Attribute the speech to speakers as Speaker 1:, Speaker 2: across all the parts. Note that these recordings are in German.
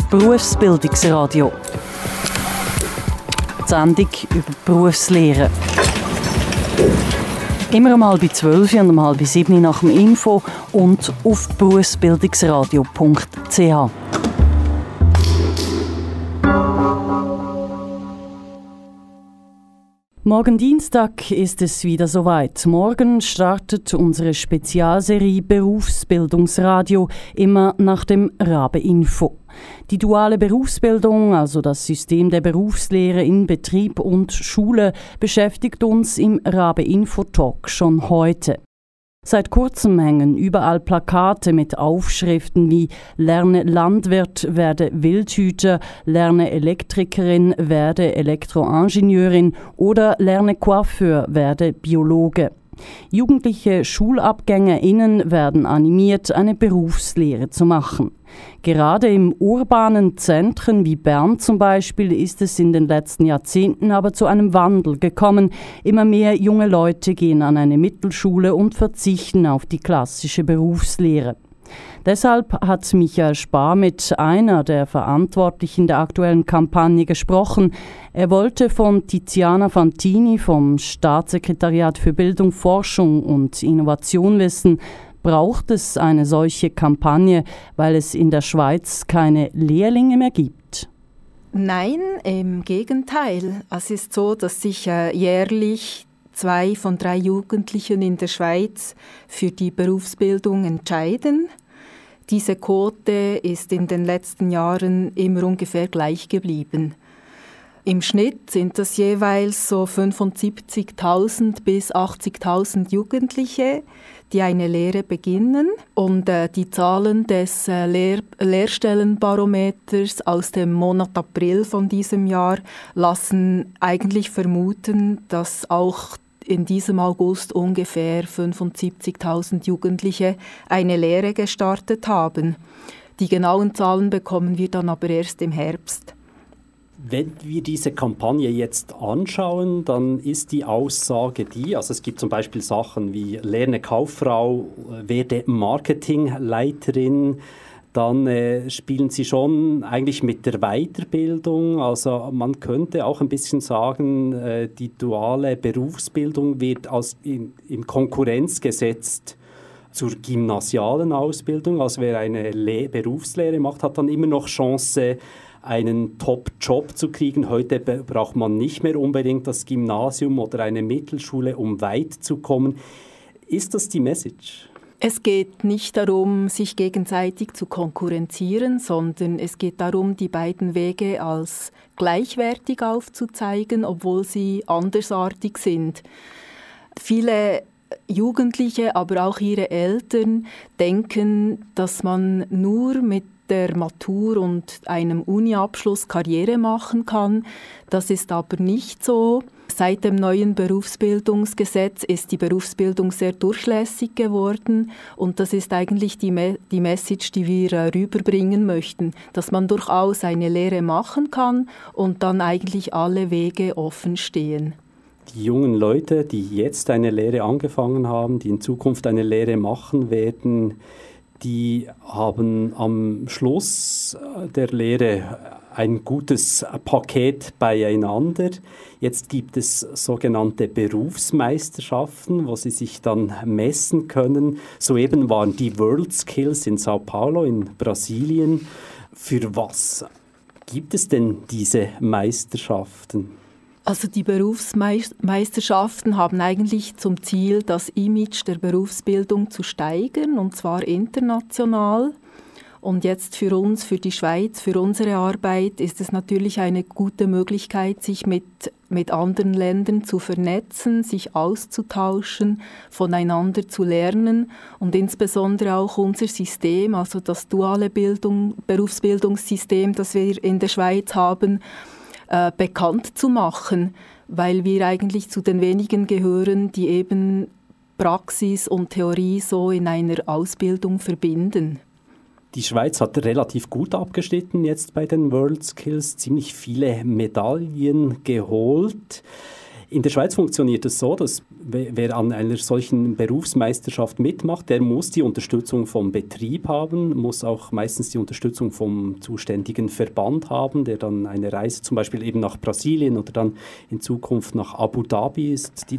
Speaker 1: Berufsbildungsradio. Die Sendung über Berufslehre. Immer um 11:30 und um 6:30 nach dem Info und auf berufsbildungsradio.ch. Morgen Dienstag ist es wieder soweit. Morgen startet unsere Spezialserie Berufsbildungsradio, immer nach dem Rabe-Info. Die duale Berufsbildung, also das System der Berufslehre in Betrieb und Schule, beschäftigt uns im Rabe-Info-Talk schon heute. Seit kurzem hängen überall Plakate mit Aufschriften wie «Lerne Landwirt, werde Wildhüter», «Lerne Elektrikerin, werde Elektroingenieurin» oder «Lerne Coiffeur, werde Biologe». Jugendliche SchulabgängerInnen werden animiert, eine Berufslehre zu machen. Gerade im urbanen Zentren wie Bern zum Beispiel ist es in den letzten Jahrzehnten aber zu einem Wandel gekommen. Immer mehr junge Leute gehen an eine Mittelschule und verzichten auf die klassische Berufslehre. Deshalb hat Michael Spar mit einer der Verantwortlichen der aktuellen Kampagne gesprochen. Er wollte von Tiziana Fantini vom Staatssekretariat für Bildung, Forschung und Innovation wissen, braucht es eine solche Kampagne, weil es in der Schweiz keine Lehrlinge mehr gibt?
Speaker 2: Nein, im Gegenteil. Es ist so, dass sich jährlich 2 von 3 Jugendlichen in der Schweiz für die Berufsbildung entscheiden. Diese Quote ist in den letzten Jahren immer ungefähr gleich geblieben. Im Schnitt sind das jeweils so 75.000 bis 80.000 Jugendliche, die eine Lehre beginnen. Und die Zahlen des Lehrstellenbarometers aus dem Monat April von diesem Jahr lassen eigentlich vermuten, dass auch in diesem August ungefähr 75.000 Jugendliche eine Lehre gestartet haben. Die genauen Zahlen bekommen wir dann aber erst im Herbst.
Speaker 3: Wenn wir diese Kampagne jetzt anschauen, dann ist die Aussage also es gibt zum Beispiel Sachen wie «Lerne Kauffrau», «Werde Marketingleiterin», dann spielen sie schon eigentlich mit der Weiterbildung. Also man könnte auch ein bisschen sagen, die duale Berufsbildung wird in Konkurrenz gesetzt zur gymnasialen Ausbildung. Also wer eine Berufslehre macht, hat dann immer noch Chance, einen Top-Job zu kriegen. Heute braucht man nicht mehr unbedingt das Gymnasium oder eine Mittelschule, um weit zu kommen. Ist das die Message?
Speaker 2: Es geht nicht darum, sich gegenseitig zu konkurrenzieren, sondern es geht darum, die beiden Wege als gleichwertig aufzuzeigen, obwohl sie andersartig sind. Viele Jugendliche, aber auch ihre Eltern denken, dass man nur mit der Matur und einem Uni-Abschluss Karriere machen kann. Das ist aber nicht so. Seit dem neuen Berufsbildungsgesetz ist die Berufsbildung sehr durchlässig geworden und das ist eigentlich die Message, die wir rüberbringen möchten, dass man durchaus eine Lehre machen kann und dann eigentlich alle Wege offen stehen.
Speaker 3: Die jungen Leute, die jetzt eine Lehre angefangen haben, die in Zukunft eine Lehre machen werden, die haben am Schluss der Lehre ein gutes Paket beieinander. Jetzt gibt es sogenannte Berufsmeisterschaften, wo sie sich dann messen können. Soeben waren die World Skills in Sao Paulo in Brasilien. Für was gibt es denn diese Meisterschaften?
Speaker 2: Also die Berufsmeisterschaften haben eigentlich zum Ziel, das Image der Berufsbildung zu steigern, und zwar international. Und jetzt für uns, für die Schweiz, für unsere Arbeit ist es natürlich eine gute Möglichkeit, sich mit anderen Ländern zu vernetzen, sich auszutauschen, voneinander zu lernen und insbesondere auch unser System, also das duale Berufsbildungssystem, das wir in der Schweiz haben, bekannt zu machen, weil wir eigentlich zu den wenigen gehören, die eben Praxis und Theorie so in einer Ausbildung verbinden.
Speaker 3: Die Schweiz hat relativ gut abgeschnitten jetzt bei den World Skills, ziemlich viele Medaillen geholt. In der Schweiz funktioniert es so, dass wer an einer solchen Berufsmeisterschaft mitmacht, der muss die Unterstützung vom Betrieb haben, muss auch meistens die Unterstützung vom zuständigen Verband haben, der dann eine Reise zum Beispiel eben nach Brasilien oder dann in Zukunft nach Abu Dhabi sind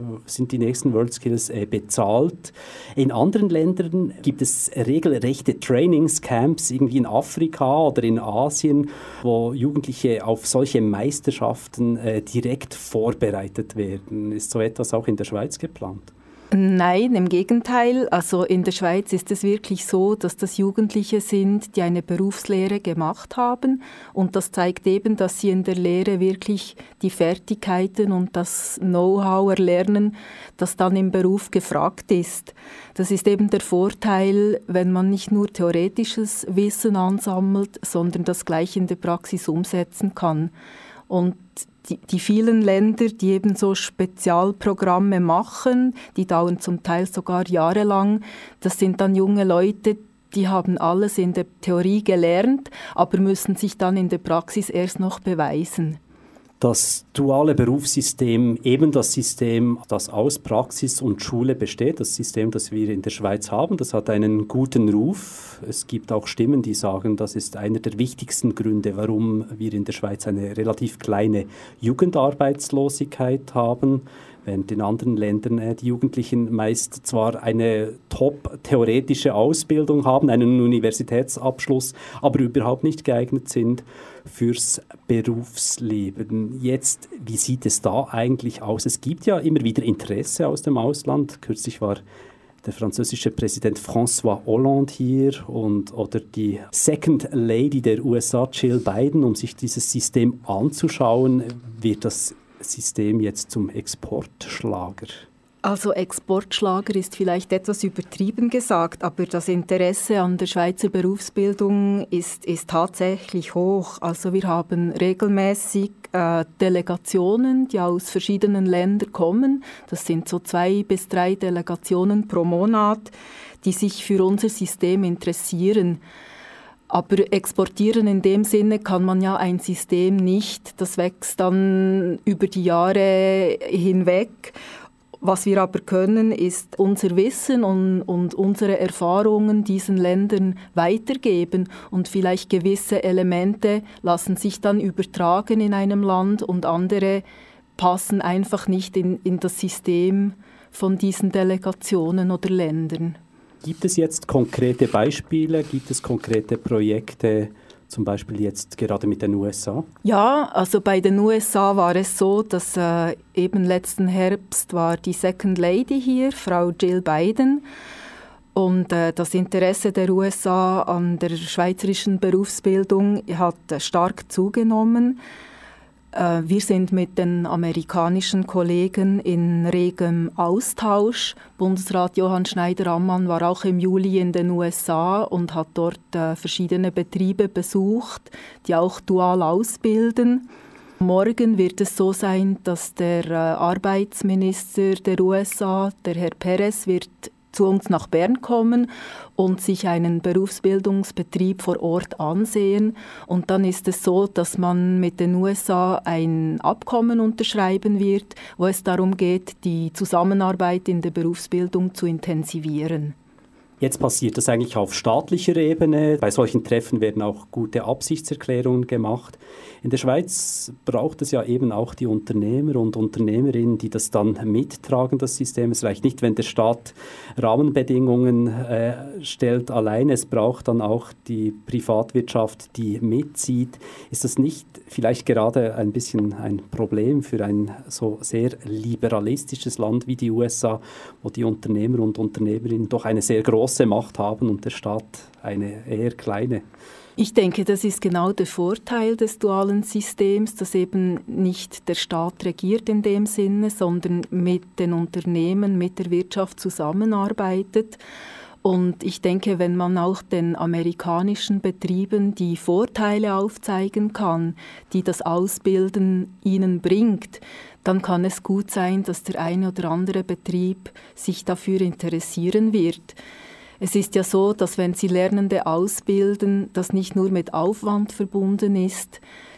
Speaker 3: die nächsten WorldSkills bezahlt. In anderen Ländern gibt es regelrechte Trainingscamps, irgendwie in Afrika oder in Asien, wo Jugendliche auf solche Meisterschaften direkt vorbereitet werden. Ist so etwas auch in der Schweiz geplant?
Speaker 2: Nein, im Gegenteil. Also in der Schweiz ist es wirklich so, dass das Jugendliche sind, die eine Berufslehre gemacht haben. Und das zeigt eben, dass sie in der Lehre wirklich die Fertigkeiten und das Know-how erlernen, das dann im Beruf gefragt ist. Das ist eben der Vorteil, wenn man nicht nur theoretisches Wissen ansammelt, sondern das gleich in der Praxis umsetzen kann. Und die vielen Länder, die eben so Spezialprogramme machen, die dauern zum Teil sogar jahrelang, das sind dann junge Leute, die haben alles in der Theorie gelernt, aber müssen sich dann in der Praxis erst noch beweisen.
Speaker 3: Das duale Berufssystem, eben das System, das aus Praxis und Schule besteht, das System, das wir in der Schweiz haben, das hat einen guten Ruf. Es gibt auch Stimmen, die sagen, das ist einer der wichtigsten Gründe, warum wir in der Schweiz eine relativ kleine Jugendarbeitslosigkeit haben, während in anderen Ländern die Jugendlichen meist zwar eine top-theoretische Ausbildung haben, einen Universitätsabschluss, aber überhaupt nicht geeignet sind fürs Berufsleben. Jetzt, wie sieht es da eigentlich aus? Es gibt ja immer wieder Interesse aus dem Ausland. Kürzlich war der französische Präsident François Hollande hier oder die Second Lady der USA, Jill Biden, um sich dieses System anzuschauen. Wird das System jetzt zum Exportschlager?
Speaker 2: Also Exportschlager ist vielleicht etwas übertrieben gesagt, aber das Interesse an der Schweizer Berufsbildung ist tatsächlich hoch. Also wir haben regelmäßig Delegationen, die aus verschiedenen Ländern kommen. Das sind so 2 bis 3 Delegationen pro Monat, die sich für unser System interessieren. Aber exportieren in dem Sinne kann man ja ein System nicht. Das wächst dann über die Jahre hinweg. Was wir aber können, ist unser Wissen und unsere Erfahrungen diesen Ländern weitergeben. Und vielleicht gewisse Elemente lassen sich dann übertragen in einem Land und andere passen einfach nicht in das System von diesen Delegationen oder Ländern.
Speaker 3: Gibt es jetzt konkrete Beispiele? Gibt es konkrete Projekte, zum Beispiel jetzt gerade mit den USA? Ja,
Speaker 2: also bei den USA war es so, dass eben letzten Herbst war die Second Lady hier, Frau Jill Biden. Und das Interesse der USA an der schweizerischen Berufsbildung hat stark zugenommen. Wir sind mit den amerikanischen Kollegen in regem Austausch. Bundesrat Johann Schneider-Ammann war auch im Juli in den USA und hat dort verschiedene Betriebe besucht, die auch dual ausbilden. Morgen wird es so sein, dass der Arbeitsminister der USA, der Herr Perez, wird zu uns nach Bern kommen und sich einen Berufsbildungsbetrieb vor Ort ansehen. Und dann ist es so, dass man mit den USA ein Abkommen unterschreiben wird, wo es darum geht, die Zusammenarbeit in der Berufsbildung zu intensivieren.
Speaker 3: Jetzt passiert das eigentlich auf staatlicher Ebene. Bei solchen Treffen werden auch gute Absichtserklärungen gemacht. In der Schweiz braucht es ja eben auch die Unternehmer und Unternehmerinnen, die das dann mittragen, das System. Es reicht nicht, wenn der Staat Rahmenbedingungen stellt allein. Es braucht dann auch die Privatwirtschaft, die mitzieht. Ist das nicht vielleicht gerade ein bisschen ein Problem für ein so sehr liberalistisches Land wie die USA, wo die Unternehmer und Unternehmerinnen doch eine sehr große Macht haben und der Staat eine eher kleine?
Speaker 2: Ich denke, das ist genau der Vorteil des dualen Systems, dass eben nicht der Staat regiert in dem Sinne, sondern mit den Unternehmen, mit der Wirtschaft zusammenarbeitet. Und ich denke, wenn man auch den amerikanischen Betrieben die Vorteile aufzeigen kann, die das Ausbilden ihnen bringt, dann kann es gut sein, dass der eine oder andere Betrieb sich dafür interessieren wird. Es ist ja so, dass wenn Sie Lernende ausbilden, das nicht nur mit Aufwand verbunden ist.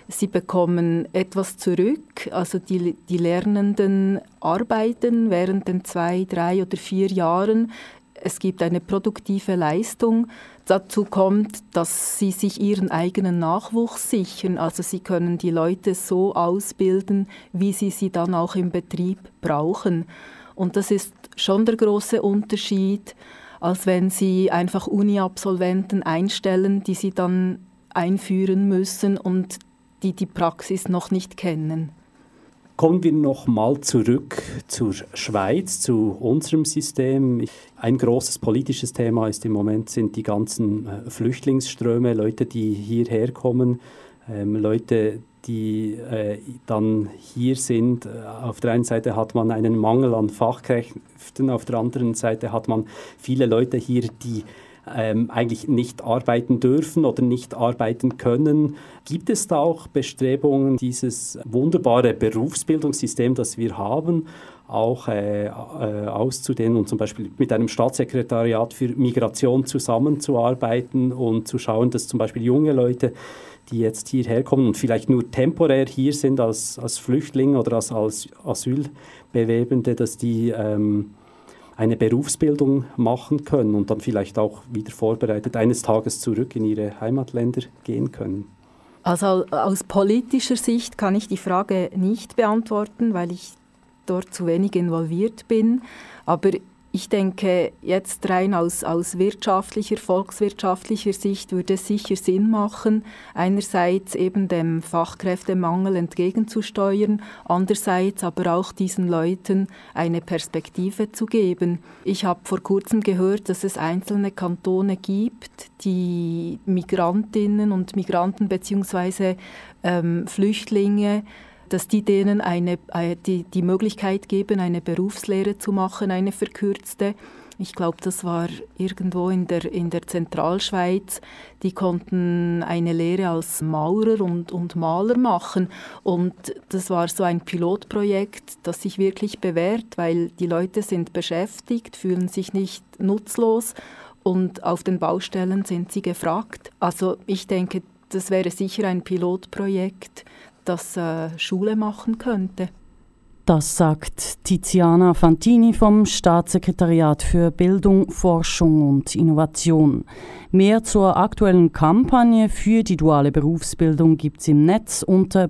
Speaker 2: Sie bekommen etwas zurück, also die Lernenden arbeiten während den 2, 3 oder 4 Jahren. Es gibt eine produktive Leistung. Dazu kommt, dass sie sich ihren eigenen Nachwuchs sichern. Also sie können die Leute so ausbilden, wie sie dann auch im Betrieb brauchen. Und das ist schon der große Unterschied, als wenn sie einfach Uni-Absolventen einstellen, die sie dann einführen müssen und die Praxis noch nicht kennen.
Speaker 3: Kommen wir noch mal zurück zur Schweiz, zu unserem System. Ein großes politisches Thema ist im Moment sind die ganzen Flüchtlingsströme, Leute, die hierher kommen, Leute, die dann hier sind. Auf der einen Seite hat man einen Mangel an Fachkräften, auf der anderen Seite hat man viele Leute hier, die eigentlich nicht arbeiten dürfen oder nicht arbeiten können. Gibt es da auch Bestrebungen, dieses wunderbare Berufsbildungssystem, das wir haben, auch auszudehnen und zum Beispiel mit einem Staatssekretariat für Migration zusammenzuarbeiten und zu schauen, dass zum Beispiel junge Leute, die jetzt hierher kommen und vielleicht nur temporär hier sind als Flüchtlinge oder als Asylbewerbende, dass die eine Berufsbildung machen können und dann vielleicht auch wieder vorbereitet eines Tages zurück in ihre Heimatländer gehen können?
Speaker 2: Also aus politischer Sicht kann ich die Frage nicht beantworten, weil ich dort zu wenig involviert bin. Aber ich denke, jetzt rein aus wirtschaftlicher, volkswirtschaftlicher Sicht würde es sicher Sinn machen, einerseits eben dem Fachkräftemangel entgegenzusteuern, andererseits aber auch diesen Leuten eine Perspektive zu geben. Ich habe vor kurzem gehört, dass es einzelne Kantone gibt, die Migrantinnen und Migranten bzw. Flüchtlinge, dass die denen die Möglichkeit geben, eine Berufslehre zu machen, eine verkürzte. Ich glaube, das war irgendwo in der Zentralschweiz. Die konnten eine Lehre als Maurer und Maler machen. Und das war so ein Pilotprojekt, das sich wirklich bewährt, weil die Leute sind beschäftigt, fühlen sich nicht nutzlos und auf den Baustellen sind sie gefragt. Also ich denke, das wäre sicher ein Pilotprojekt, das Schule machen könnte.
Speaker 1: Das sagt Tiziana Fantini vom Staatssekretariat für Bildung, Forschung und Innovation. Mehr zur aktuellen Kampagne für die duale Berufsbildung gibt es im Netz unter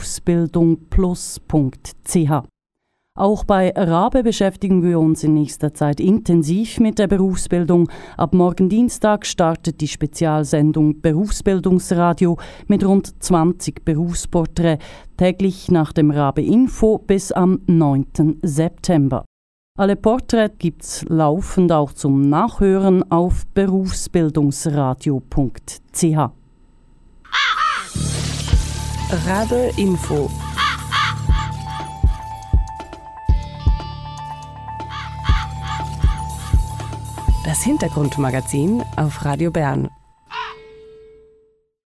Speaker 1: berufsbildungplus.ch. Auch bei RABE beschäftigen wir uns in nächster Zeit intensiv mit der Berufsbildung. Ab morgen Dienstag startet die Spezialsendung Berufsbildungsradio mit rund 20 Berufsporträts, täglich nach dem RABE Info bis am 9. September. Alle Porträts gibt es laufend auch zum Nachhören auf berufsbildungsradio.ch.
Speaker 4: RABE Info. Das Hintergrundmagazin auf Radio Bern.